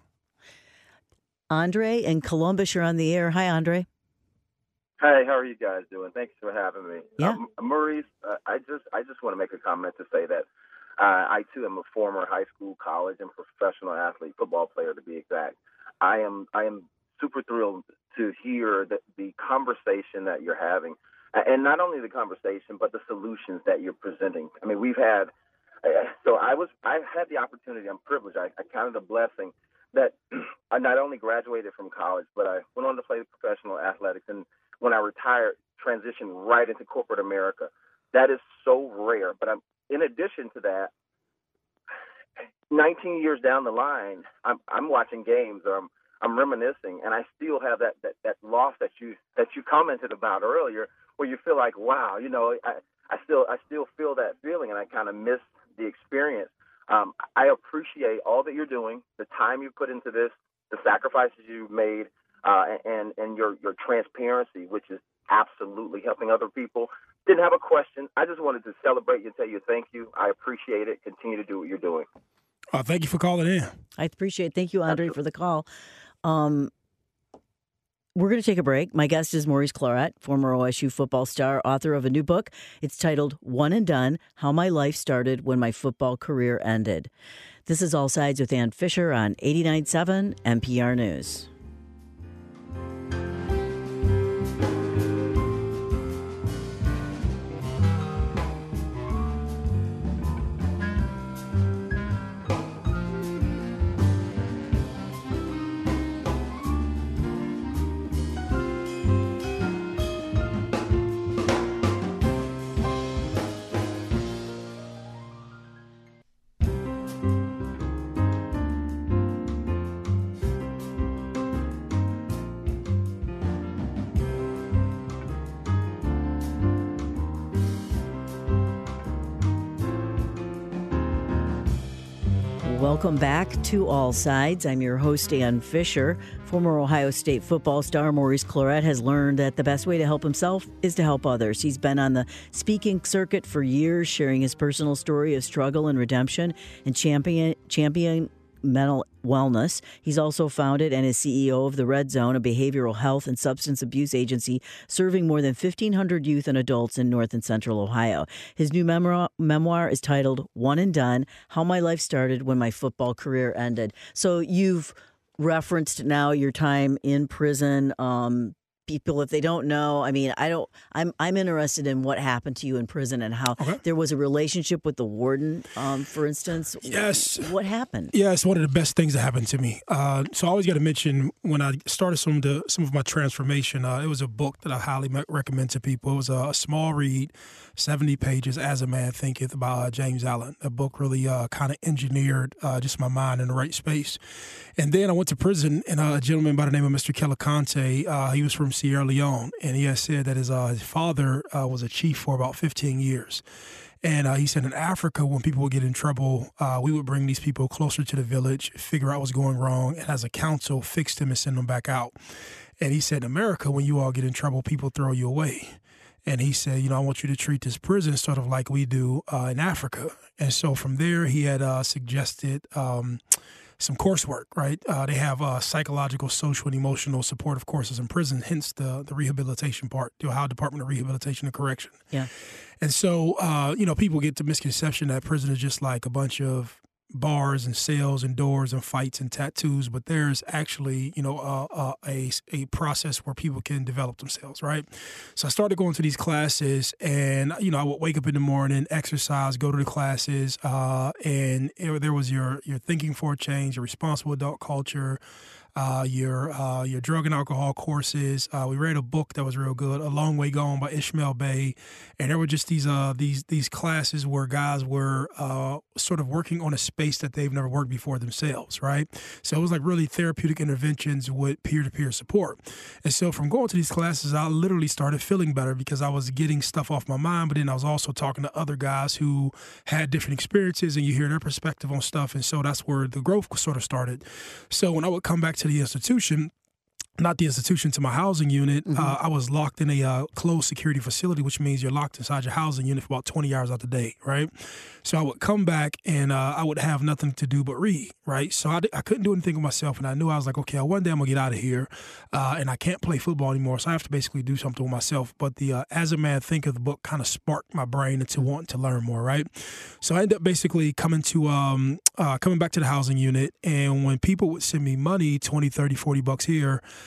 B: Andre in Columbus, you're on the air. Hi, Andre.
G: Hey, how are you guys doing? Thanks for having me.
B: Yeah.
G: Um, Maurice, uh, I just I just want to make a comment to say that uh, I, too, am a former high school, college, and professional athlete, football player to be exact. I am I am super thrilled to hear the, the conversation that you're having, and not only the conversation, but the solutions that you're presenting. I mean, we've had uh, – so I was I had the opportunity, I'm privileged, I, I counted a blessing that I not only graduated from college, but I went on to play professional athletics, and when I retired, transition right into corporate America. That is so rare. But I'm, in addition to that, nineteen years down the line, I'm, I'm watching games or I'm, I'm reminiscing, and I still have that, that, that loss that you that you commented about earlier, where you feel like, wow, you know, I, I still I still feel that feeling, and I kind of miss the experience. Um, I appreciate all that you're doing, the time you put into this, the sacrifices you've made, uh, and and your your transparency, which is absolutely helping other people. Didn't have a question. I just wanted to celebrate you and tell you thank you. I appreciate it. Continue to do what you're doing.
D: Uh, thank you for calling in.
B: I appreciate it. Thank you, Andre, Absolutely. for the call. Um, we're going to take a break. My guest is Maurice Clarett, former O S U football star, author of a new book. It's titled One and Done, How My Life Started When My Football Career Ended. This is All Sides with Ann Fisher on eighty-nine point seven N P R News. Welcome back to All Sides. I'm your host, Ann Fisher. Former Ohio State football star Maurice Clarett has learned that the best way to help himself is to help others. He's been on the speaking circuit for years, sharing his personal story of struggle and redemption and champion champion mental wellness. He's also founded and is C E O of the Red Zone, a behavioral health and substance abuse agency serving more than fifteen hundred youth and adults in North and Central Ohio. His new memoir, memoir is titled One and Done, How My Life Started When My Football Career Ended. So you've referenced now your time in prison. Um, people, if they don't know, I mean, I don't, I'm, I'm interested in what happened to you in prison and how okay. there was a relationship with the warden, um, for instance.
D: Yes.
B: What happened?
D: Yeah, it's one of the best things that happened to me. Uh, so I always got to mention when I started some of the, some of my transformation, uh, it was a book that I highly recommend to people. It was a, a small read, seventy pages, As a Man Thinketh, by uh, James Allen. A book really uh, kind of engineered uh, just my mind in the right space. And then I went to prison, and uh, a gentleman by the name of Mister Kelikante, uh, he was from Sierra Leone, and he has said that his, uh, his father uh, was a chief for about fifteen years. And uh, he said in Africa, when people would get in trouble, uh, we would bring these people closer to the village, figure out what's going wrong, and as a council, fix them and send them back out. And he said in America, when you all get in trouble, people throw you away. And he said, you know, I want you to treat this prison sort of like we do uh, in Africa. And so from there, he had uh, suggested um, some coursework, right? Uh, they have uh, psychological, social, and emotional supportive courses in prison, hence the, the rehabilitation part, the Ohio Department of Rehabilitation and Correction.
B: Yeah. And
D: so, uh, you know, people get the misconception that prison is just like a bunch of bars and cells and doors and fights and tattoos, but there's actually, you know, uh, uh, a a process where people can develop themselves, right? So I started going to these classes, and you know, I would wake up in the morning, exercise, go to the classes, uh, and it, there was your your thinking for a change, your responsible adult culture, uh, your uh, your drug and alcohol courses. Uh, we read a book that was real good, A Long Way Gone by Ishmael Bey, and there were just these uh, these these classes where guys were uh, sort of working on a space that they've never worked before themselves, right? So it was like really therapeutic interventions with peer-to-peer support. And so from going to these classes, I literally started feeling better because I was getting stuff off my mind, but then I was also talking to other guys who had different experiences, and you hear their perspective on stuff. And so that's where the growth sort of started. So when I would come back to the institution, not the institution, to my housing unit, mm-hmm. uh, I was locked in a uh, closed security facility, which means you're locked inside your housing unit for about twenty hours out the day, right? So I would come back, and uh, I would have nothing to do but read, right? So I, I couldn't do anything with myself, and I knew I was like, okay, one day I'm going to get out of here, uh, and I can't play football anymore, so I have to basically do something with myself. But the uh, As a Man Thinketh book kind of sparked my brain into wanting to learn more, right? So I ended up basically coming to um, uh, coming back to the housing unit, and when people would send me money, twenty, thirty, forty bucks here,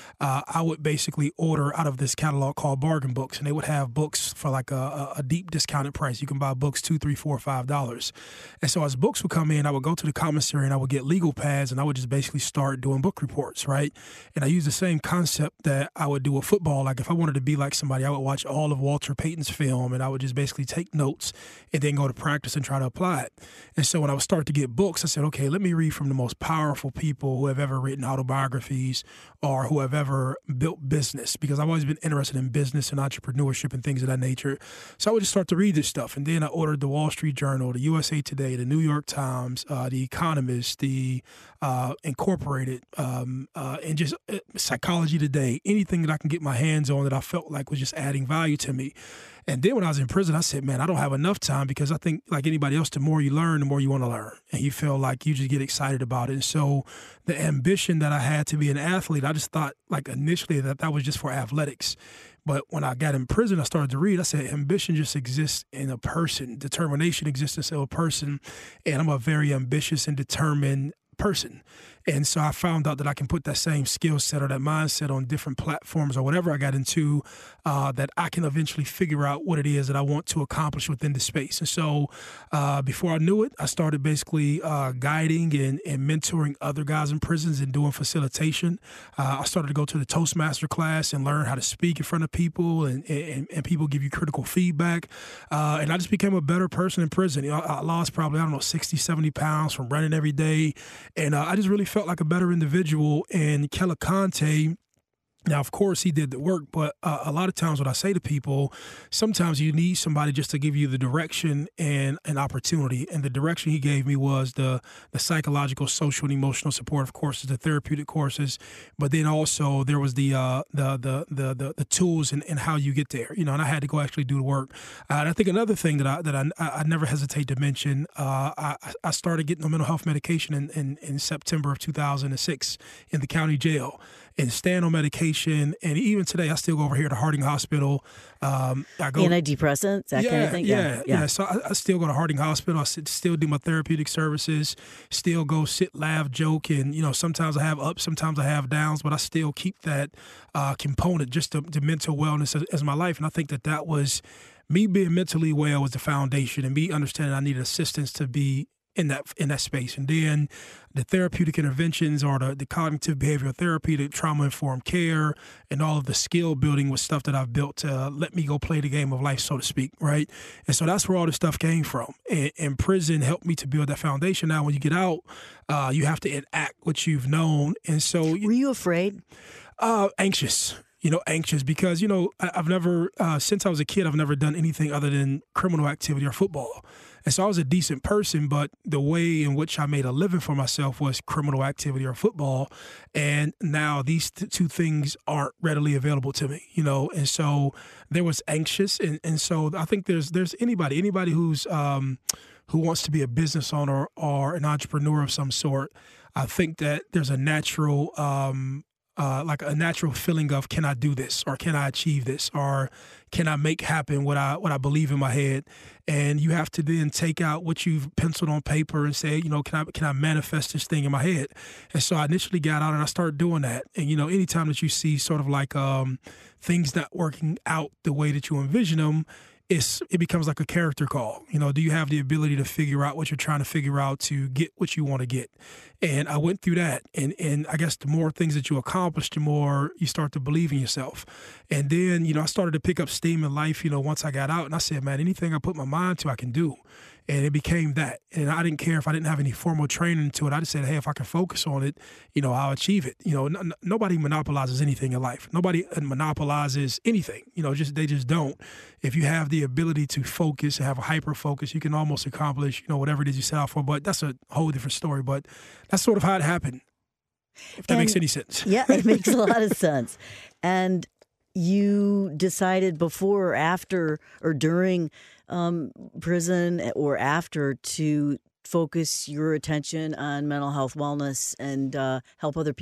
D: uh, I would basically order out of this catalog called Bargain Books, and they would have books for like a, a deep discounted price. You can buy books two, three, four, five dollars. And so as books would come in, I would go to the commissary and I would get legal pads, and I would just basically start doing book reports, right? And I use the same concept that I would do with football. Like if I wanted to be like somebody, I would watch all of Walter Payton's film, and I would just basically take notes and then go to practice and try to apply it. And so when I would start to get books, I said, okay, let me read from the most powerful people who have ever written autobiographies or who have ever built business, because I've always been interested in business and entrepreneurship and things of that nature. So I would just start to read this stuff. And then I ordered the Wall Street Journal, the U S A Today, the New York Times, uh, the Economist, the uh, Incorporated, um, uh, and just uh, Psychology Today, anything that I can get my hands on that I felt like was just adding value to me. And then when I was in prison, I said, man, I don't have enough time, because I think like anybody else, the more you learn, the more you want to learn. And you feel like you just get excited about it. And so the ambition that I had to be an athlete, I just thought like initially that that was just for athletics. But when I got in prison, I started to read. I said, ambition just exists in a person. Determination exists in a person. And I'm a very ambitious and determined person. And so I found out that I can put that same skill set or that mindset on different platforms or whatever I got into, uh, that I can eventually figure out what it is that I want to accomplish within the space. And so uh, before I knew it, I started basically uh, guiding and, and mentoring other guys in prisons and doing facilitation. Uh, I started to go to the Toastmaster class and learn how to speak in front of people, and, and, and people give you critical feedback. Uh, and I just became a better person in prison. You know, I lost probably, I don't know, sixty, seventy pounds from running every day. And uh, I just really felt like a better individual. And Kella Conte, now, of course, he did the work, but uh, a lot of times what I say to people, sometimes you need somebody just to give you the direction and an opportunity. And the direction he gave me was the the psychological, social, and emotional support, of course, the therapeutic courses. But then also there was the uh, the, the the the the tools and, and how you get there. You know, and I had to go actually do the work. Uh, and I think another thing that I that I, I never hesitate to mention, uh, I, I started getting on mental health medication in, in, in September of two thousand six in the county jail. And staying on medication, and even today, I still go over here to Harding Hospital. Um, I go
B: antidepressants, that
D: yeah,
B: kind of thing.
D: Yeah,
B: yeah.
D: yeah. yeah. So I, I still go to Harding Hospital. I sit, still do my therapeutic services. Still go sit, laugh, joke, and you know, sometimes I have ups, sometimes I have downs, but I still keep that uh, component just to, to mental wellness as, as my life. And I think that that was me being mentally well was the foundation, and me understanding I needed assistance to be in that in that space. And then the therapeutic interventions or the, the cognitive behavioral therapy, the trauma-informed care, and all of the skill building was stuff that I've built to let me go play the game of life, so to speak, right? And so that's where all this stuff came from. And, and prison helped me to build that foundation. Now, when you get out, uh, you have to enact what you've known. And so...
B: Were you afraid?
D: Uh, anxious. You know, anxious because, you know, I've never, uh, since I was a kid, I've never done anything other than criminal activity or football. And so I was a decent person, but the way in which I made a living for myself was criminal activity or football. And now these t- two things aren't readily available to me, you know. And so there was anxious. And, and so I think there's there's anybody, anybody who's um, who wants to be a business owner or an entrepreneur of some sort, I think that there's a natural um Uh, like a natural feeling of, can I do this, or can I achieve this, or can I make happen what I what I believe in my head? And you have to then take out what you've penciled on paper and say, you know, can I can I manifest this thing in my head? And so I initially got out and I started doing that. And you know, anytime that you see sort of like um, things not working out the way that you envision them, It's, it becomes like a character call. You know, do you have the ability to figure out what you're trying to figure out to get what you want to get? And I went through that. And, and I guess the more things that you accomplish, the more you start to believe in yourself. And then, you know, I started to pick up steam in life, you know, once I got out. And I said, man, anything I put my mind to, I can do. And it became that. And I didn't care if I didn't have any formal training to it. I just said, hey, if I can focus on it, you know, I'll achieve it. You know, n- nobody monopolizes anything in life. Nobody monopolizes anything. You know, just they just don't. If you have the ability to focus and have a hyper focus, you can almost accomplish, you know, whatever it is you set out for. But that's a whole different story. But that's sort of how it happened, if that
B: and,
D: makes any sense.
B: Yeah, it makes a lot of sense. And you decided before or after or during um, prison or after to focus your attention on mental health, wellness, and uh, help other people.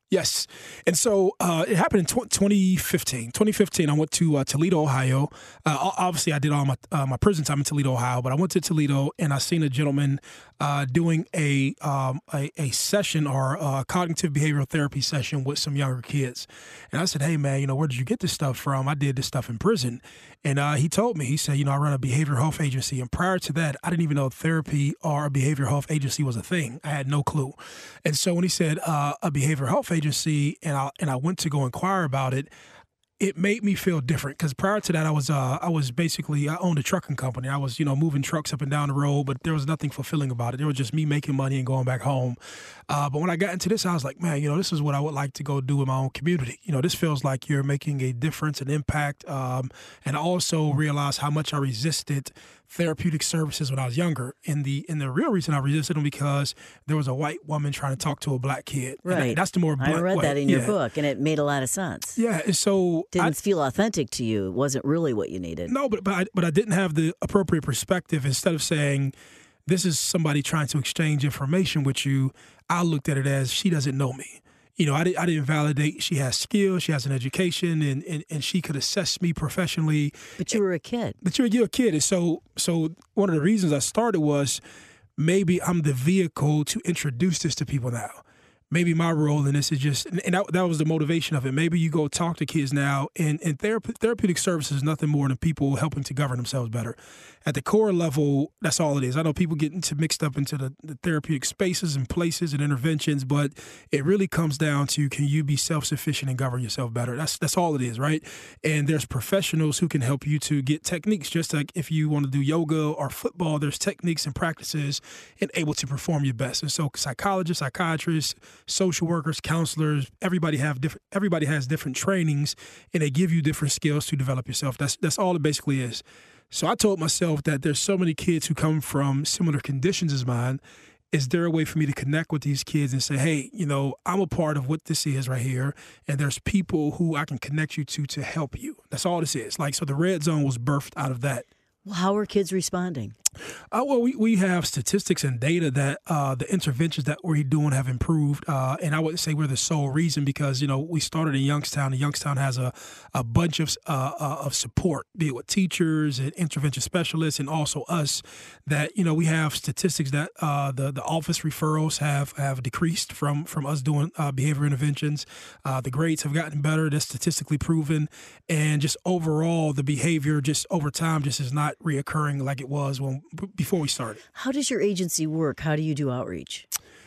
D: Yes. And so uh, it happened in tw- twenty fifteen. twenty fifteen, I went to uh, Toledo, Ohio. Uh, obviously, I did all my uh, my prison time in Toledo, Ohio, but I went to Toledo and I seen a gentleman uh, doing a, um, a a session or a cognitive behavioral therapy session with some younger kids. And I said, hey, man, you know, where did you get this stuff from? I did this stuff in prison. And uh, he told me, he said, you know, I run a behavioral health agency. And prior to that, I didn't even know therapy or a behavioral health agency was a thing. I had no clue. And so when he said uh, a behavioral health agency, and I, and I went to go inquire about it, it made me feel different because prior to that, I was uh, I was basically I owned a trucking company. I was you know moving trucks up and down the road, but there was nothing fulfilling about it. There was just me making money and going back home. Uh, but when I got into this, I was like, man, you know, this is what I would like to go do in my own community. You know, this feels like you're making a difference, an impact, um, and I also realized how much I resisted therapeutic services when I was younger. And the and the real reason I resisted them because there was a white woman trying to talk to a black kid.
B: Right.
D: And that's the more blunt
B: I read
D: way.
B: that in
D: yeah.
B: your book, and it made a lot of sense.
D: Yeah. And so
B: Didn't
D: I,
B: feel authentic to you. It wasn't really what you needed.
D: No, but but I, but I didn't have the appropriate perspective. Instead of saying, this is somebody trying to exchange information with you, I looked at it as she doesn't know me. You know, I, did, I didn't validate she has skills, she has an education, and, and, and she could assess me professionally.
B: But you were a kid.
D: But you're, you're a kid. And so, so one of the reasons I started was maybe I'm the vehicle to introduce this to people now. Maybe my role in this is just, and that, that was the motivation of it. Maybe you go talk to kids now, and, and therapy, therapeutic services is nothing more than people helping to govern themselves better. At the core level, that's all it is. I know people get into mixed up into the, the therapeutic spaces and places and interventions, but it really comes down to, can you be self-sufficient and govern yourself better? That's that's all it is, right? And there's professionals who can help you to get techniques, just like if you want to do yoga or football, there's techniques and practices and able to perform your best. And so psychologists, psychiatrists, social workers, counselors, everybody have different. Everybody has different trainings, and they give you different skills to develop yourself. That's that's all it basically is. So I told myself that there's so many kids who come from similar conditions as mine. Is there a way for me to connect with these kids and say, hey, you know, I'm a part of what this is right here, and there's people who I can connect you to to help you. That's all this is. Like, so the Red Zone was birthed out of that.
B: Well, how are kids responding?
D: Uh, well, we, we have statistics and data that uh, the interventions that we're doing have improved. Uh, and I wouldn't say we're the sole reason because, you know, we started in Youngstown, and Youngstown has a, a bunch of uh, uh, of support, be it with teachers and intervention specialists and also us, that, you know, we have statistics that uh, the, the office referrals have, have decreased from, from us doing uh, behavior interventions. Uh, the grades have gotten better. That's statistically proven. And just overall, the behavior just over time just is not reoccurring like it was when before we started.
B: How does your agency work? How do you do outreach?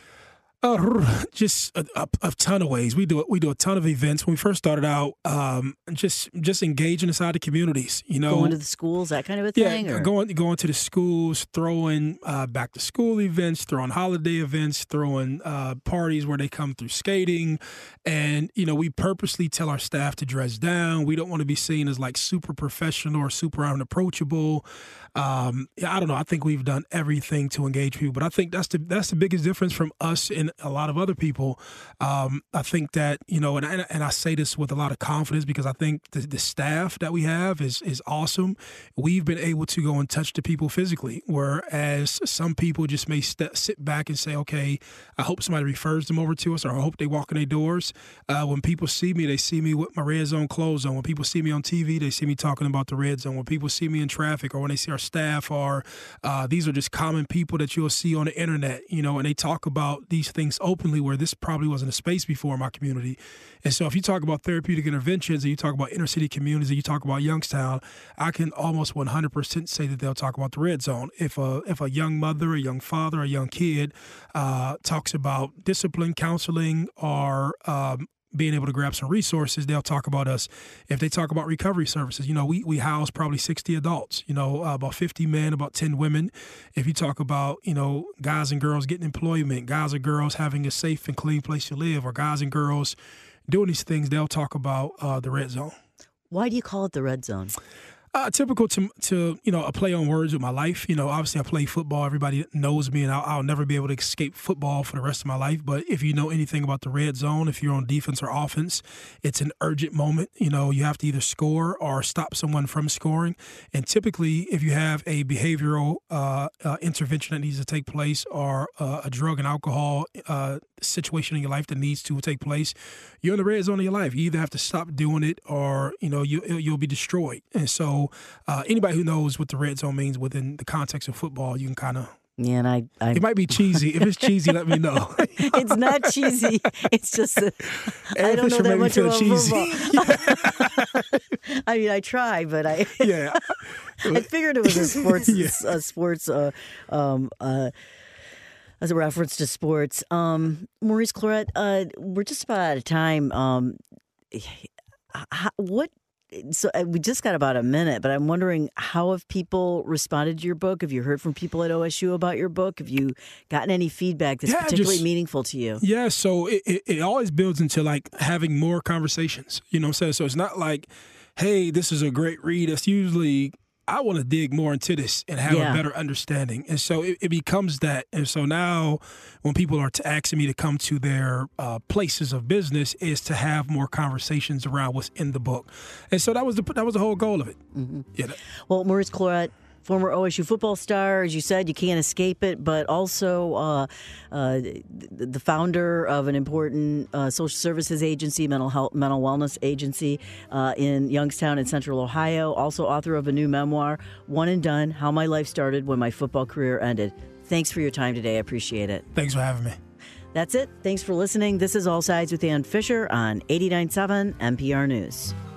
D: Uh, just a, a, a ton of ways. We do we do a ton of events. When we first started out, um, just just engaging inside the communities. You know,
B: going to the schools, that kind of a thing.
D: Yeah,
B: or?
D: going going to the schools, throwing uh, back to school events, throwing holiday events, throwing uh, parties where they come through skating, and you know, we purposely tell our staff to dress down. We don't want to be seen as like super professional or super unapproachable. Um, I don't know. I think we've done everything to engage people, but I think that's the that's the biggest difference from us and a lot of other people. Um, I think that, you know, and, and and I say this with a lot of confidence because I think the, the staff that we have is is awesome. We've been able to go and touch the people physically, whereas some people just may st- sit back and say, okay, I hope somebody refers them over to us, or I hope they walk in their doors. Uh, when people see me, they see me with my Red Zone clothes on. When people see me on T V, they see me talking about the Red Zone. When people see me in traffic, or when they see our staff, or uh, these are just common people that you'll see on the internet, you know, and they talk about these things openly where this probably wasn't a space before in my community. And so if you talk about therapeutic interventions and you talk about inner city communities and you talk about Youngstown, I can almost one hundred percent say that they'll talk about the Red Zone. If a, if a young mother, a young father, a young kid uh, talks about discipline, counseling, or um, being able to grab some resources, they'll talk about us. If they talk about recovery services, you know, we, we house probably sixty adults, you know, uh, about fifty men, about ten women. If you talk about, you know, guys and girls getting employment, guys and girls having a safe and clean place to live, or guys and girls doing these things, they'll talk about uh, the Red Zone.
B: Why do you call it the Red Zone?
D: Uh, typical to, to, you know, a play on words with my life. You know, obviously I play football. Everybody knows me, and I'll, I'll never be able to escape football for the rest of my life. But if you know anything about the Red Zone, if you're on defense or offense, it's an urgent moment. You know, you have to either score or stop someone from scoring. And typically, if you have a behavioral uh, uh, intervention that needs to take place, or uh, a drug and alcohol uh, situation in your life that needs to take place, you're in the red zone of your life. You either have to stop doing it or, you know, you, you'll be destroyed. And so uh, anybody who knows what the red zone means within the context of football, you can kind of
B: Yeah, and I, I,
D: it might be cheesy. If it's cheesy, let me know.
B: It's not cheesy. It's just that I don't know
D: Fisher
B: that
D: made me
B: much
D: feel
B: about
D: cheesy.
B: football. I mean, I try, but I
D: Yeah,
B: I figured it was a sports
D: Yeah.
B: a sports uh, um, uh, as a reference to sports. Um, Maurice Clarett, uh, we're just about out of time. Um, how, what? So uh, we just got about a minute, but I'm wondering, how have people responded to your book? Have you heard from people at O S U about your book? Have you gotten any feedback that's
D: Yeah,
B: particularly
D: just-
B: meaningful to you?
D: Yeah, so it, it, it always builds into like having more conversations. You know what I'm saying? So it's not like, hey, this is a great read. It's usually, I want to dig more into this and have
B: Yeah.
D: a better understanding. And so it, it becomes that. And so now when people are t- asking me to come to their uh, places of business is to have more conversations around what's in the book. And so that was the that was the whole goal of it.
B: Mm-hmm.
D: Yeah, that-
B: Well, Maurice Clarett, former O S U football star, as you said, you can't escape it, but also uh, uh, the, the founder of an important uh, social services agency, mental health, mental wellness agency uh, in Youngstown in Central Ohio. Also author of a new memoir, One and Done: How My Life Started When My Football Career Ended. Thanks for your time today. I appreciate it.
D: thanks for having me.
B: That's it. Thanks for listening. This is All Sides with Ann Fisher on eighty-nine point seven N P R News.